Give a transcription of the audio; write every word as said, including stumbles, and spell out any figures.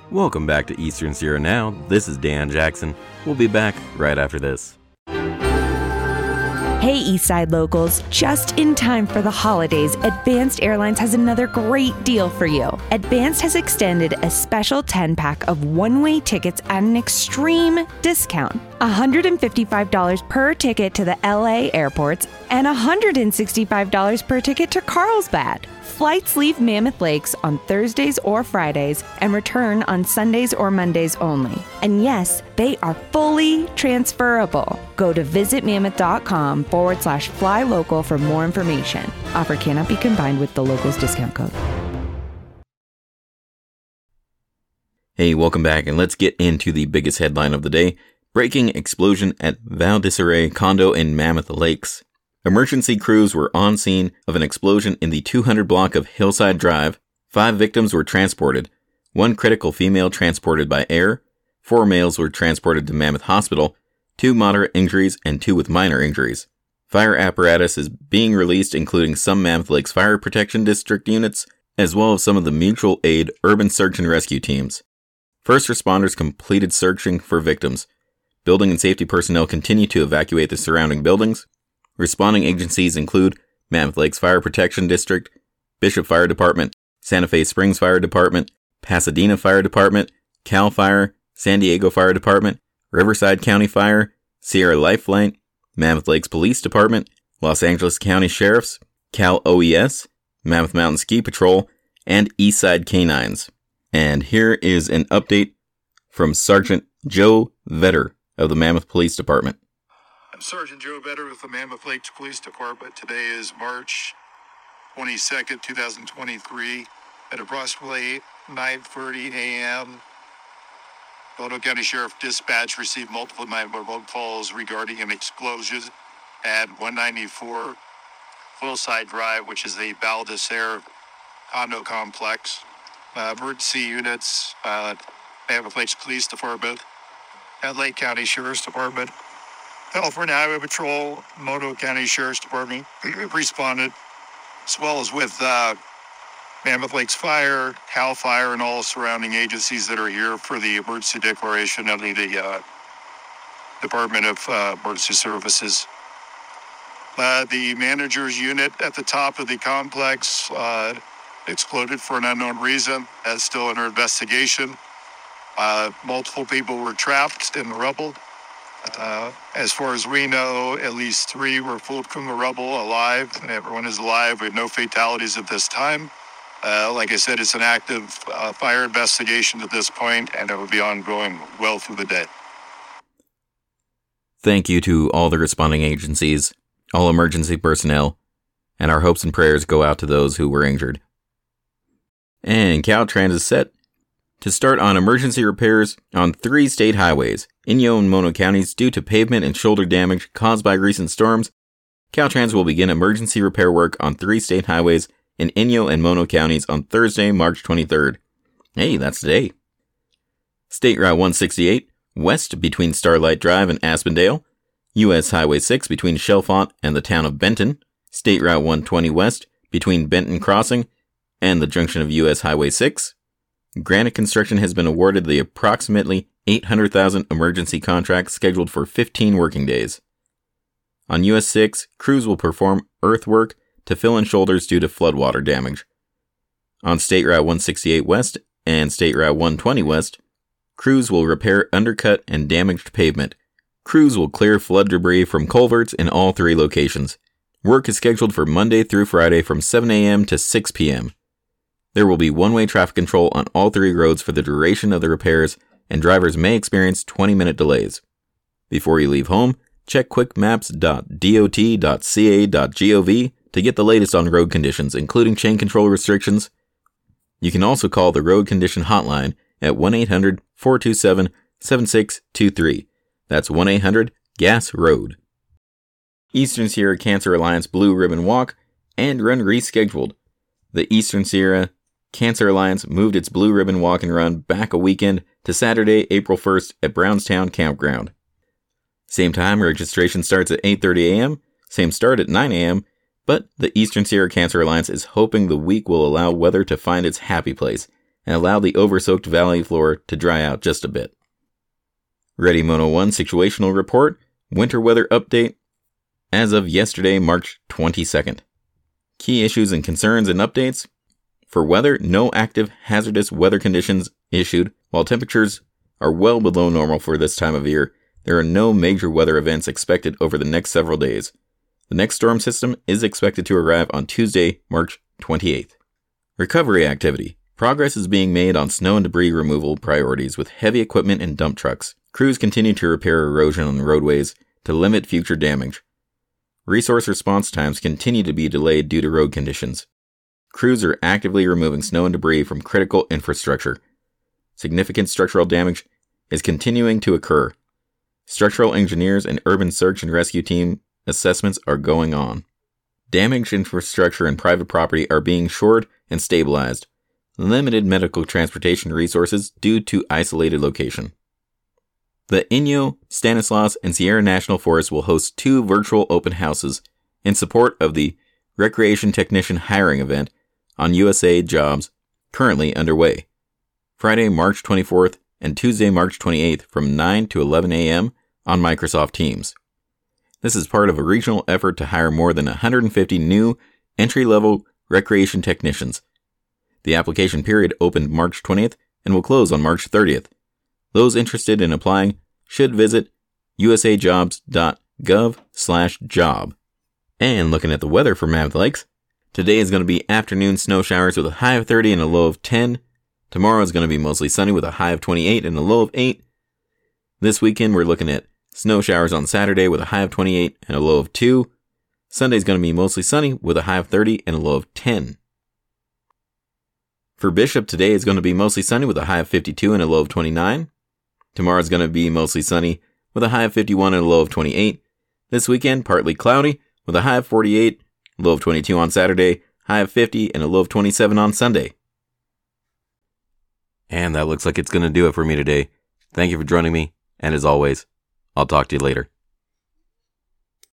Welcome back to Eastern Sierra Now. This is Dan Jackson. We'll be back right after this. Hey Eastside locals, just in time for the holidays, Advanced Airlines has another great deal for you. Advanced has extended a special ten-pack of one-way tickets at an extreme discount. one hundred fifty-five dollars per ticket to the L A airports and one hundred sixty-five dollars per ticket to Carlsbad. Flights leave Mammoth Lakes on Thursdays or Fridays and return on Sundays or Mondays only. And yes, they are fully transferable. Go to visitmammoth.com forward slash fly local for more information. Offer cannot be combined with the locals discount code. Hey, welcome back, and let's get into the biggest headline of the day. Breaking explosion at Val d'Isere condo in Mammoth Lakes. Emergency crews were on scene of an explosion in the two hundred block of Hillside Drive. Five victims were transported. One critical female transported by air. Four males were transported to Mammoth Hospital. Two moderate injuries and two with minor injuries. Fire apparatus is being released, including some Mammoth Lakes Fire Protection District units, as well as some of the mutual aid urban search and rescue teams. First responders completed searching for victims. Building and safety personnel continue to evacuate the surrounding buildings. Responding agencies include Mammoth Lakes Fire Protection District, Bishop Fire Department, Santa Fe Springs Fire Department, Pasadena Fire Department, Cal Fire, San Diego Fire Department, Riverside County Fire, Sierra Lifeline, Mammoth Lakes Police Department, Los Angeles County Sheriffs, Cal O E S, Mammoth Mountain Ski Patrol, and Eastside Canines. And here is an update from Sergeant Joe Vetter of the Mammoth Police Department. I'm Sergeant Joe Vetter with the Mammoth Lakes Police Department. Today is March twenty-second, twenty twenty-three. At approximately nine thirty a.m., Bono County Sheriff Dispatch received multiple nine one one calls regarding an explosion at one ninety-four Hillside Drive, which is the Val d'Isere condo complex. Uh, emergency units, uh, Mammoth Lakes Police Department, L A County Sheriff's Department, California Highway Patrol, Mono County Sheriff's Department responded, as well as with uh, Mammoth Lakes Fire, Cal Fire, and all surrounding agencies that are here for the emergency declaration of the, the uh, Department of uh, Emergency Services. Uh, the manager's unit at the top of the complex uh, exploded for an unknown reason. That's still under investigation. Uh, multiple people were trapped in the rubble. Uh, as far as we know, at least three were pulled from the rubble alive, and everyone is alive. We have no fatalities at this time. Uh, like I said, it's an active uh, fire investigation at this point, and it will be ongoing well through the day. Thank you to all the responding agencies, all emergency personnel, and our hopes and prayers go out to those who were injured. And Caltrans is set to start on emergency repairs on three state highways, Inyo and Mono counties, due to pavement and shoulder damage caused by recent storms. Caltrans will begin emergency repair work on three state highways in Inyo and Mono counties on Thursday, March twenty-third. Hey, that's today. State Route one sixty-eight, west between Starlight Drive and Aspendale. U S Highway six between Chalfont and the town of Benton. State Route one twenty west between Benton Crossing and the junction of U S Highway six. Granite Construction has been awarded the approximately eight hundred thousand dollars emergency contract scheduled for fifteen working days. On U S six, crews will perform earthwork to fill in shoulders due to floodwater damage. On State Route one sixty-eight West and State Route one twenty West, crews will repair undercut and damaged pavement. Crews will clear flood debris from culverts in all three locations. Work is scheduled for Monday through Friday from seven a.m. to six p.m. There will be one-way traffic control on all three roads for the duration of the repairs, and drivers may experience twenty-minute delays. Before you leave home, check quick maps dot d o t dot c a dot gov to get the latest on road conditions, including chain control restrictions. You can also call the Road Condition Hotline at one eight hundred four two seven seven six two three. That's one eight hundred G A S ROAD. Eastern Sierra Cancer Alliance Blue Ribbon Walk and Run rescheduled. The Eastern Sierra Cancer Alliance moved its Blue Ribbon Walk and Run back a weekend to Saturday, April first at Brownstown Campground. Same time, registration starts at eight thirty a.m., same start at nine a.m., but the Eastern Sierra Cancer Alliance is hoping the week will allow weather to find its happy place, and allow the over-soaked valley floor to dry out just a bit. Ready Mono one situational report, winter weather update, as of yesterday, March twenty-second. Key issues and concerns and updates. For weather, no active hazardous weather conditions issued. While temperatures are well below normal for this time of year, there are no major weather events expected over the next several days. The next storm system is expected to arrive on Tuesday, March twenty-eighth. Recovery activity. Progress is being made on snow and debris removal priorities with heavy equipment and dump trucks. Crews continue to repair erosion on the roadways to limit future damage. Resource response times continue to be delayed due to road conditions. Crews are actively removing snow and debris from critical infrastructure. Significant structural damage is continuing to occur. Structural engineers and urban search and rescue team assessments are going on. Damaged infrastructure and private property are being shored and stabilized. Limited medical transportation resources due to isolated location. The Inyo, Stanislaus, and Sierra National Forest will host two virtual open houses in support of the Recreation Technician Hiring event on U S A Jobs currently underway. Friday, March twenty-fourth and Tuesday, March twenty-eighth from nine to eleven a.m. on Microsoft Teams. This is part of a regional effort to hire more than one hundred fifty new entry-level recreation technicians. The application period opened March twentieth and will close on March thirtieth. Those interested in applying should visit usajobs.gov slash job. And looking at the weather for Mammoth Lakes, today is going to be afternoon snow showers with a high of thirty and a low of ten. Tomorrow is going to be mostly sunny with a high of twenty-eight and a low of eight. This weekend we're looking at snow showers on Saturday with a high of twenty-eight and a low of two. Sunday is going to be mostly sunny with a high of thirty and a low of ten. For Bishop, today is going to be mostly sunny with a high of fifty-two and a low of twenty-nine. Tomorrow is going to be mostly sunny with a high of fifty-one and a low of twenty-eight. This weekend, partly cloudy with a high of forty-eight, low of twenty-two on Saturday, high of fifty, and a low of twenty-seven on Sunday. And that looks like it's going to do it for me today. Thank you for joining me, and as always, I'll talk to you later.